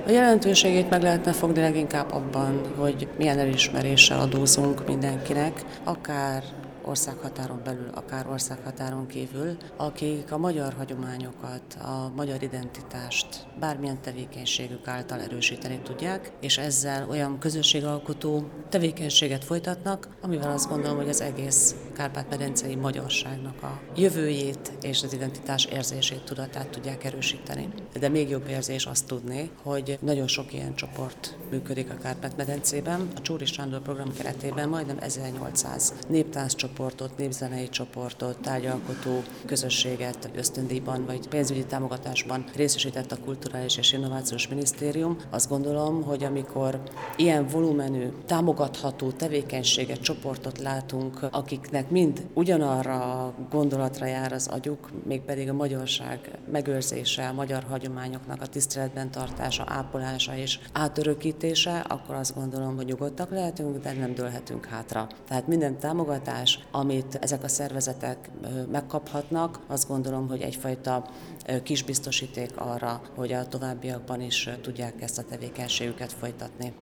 A jelentőségét meg lehetne fogni leginkább abban, hogy milyen elismeréssel adózunk mindenkinek, akár országhatáron belül, akár országhatáron kívül, akik a magyar hagyományokat, a magyar identitást bármilyen tevékenységük által erősíteni tudják, és ezzel olyan közösségalkotó tevékenységet folytatnak, amivel azt gondolom, hogy az egész kárpát-medencei magyarságnak a jövőjét és az identitás érzését, tudatát tudják erősíteni. De még jobb érzés azt tudni, hogy nagyon sok ilyen csoport működik a Kárpát-medencében. A Csóri Sándor program keretében majdnem 1800 néptánccsoportot, népzenei csoportot, tárgyalkotó közösséget ösztöndíjban vagy pénzügyi támogatásban részesített a Kulturális és Innovációs Minisztérium. Azt gondolom, hogy amikor ilyen volumenű, támogatható tevékenységet, csoportot látunk, akiknek mind ugyanarra a gondolatra jár az agyuk, mégpedig a magyarság megőrzése, a magyar hagyományoknak a tiszteletben tartása, ápolása és átörökítése, akkor azt gondolom, hogy nyugodtak lehetünk, de nem dőlhetünk hátra. Tehát minden támogatás, amit ezek a szervezetek megkaphatnak, azt gondolom, hogy egyfajta kis biztosíték arra, hogy a továbbiakban is tudják ezt a tevékenységüket folytatni.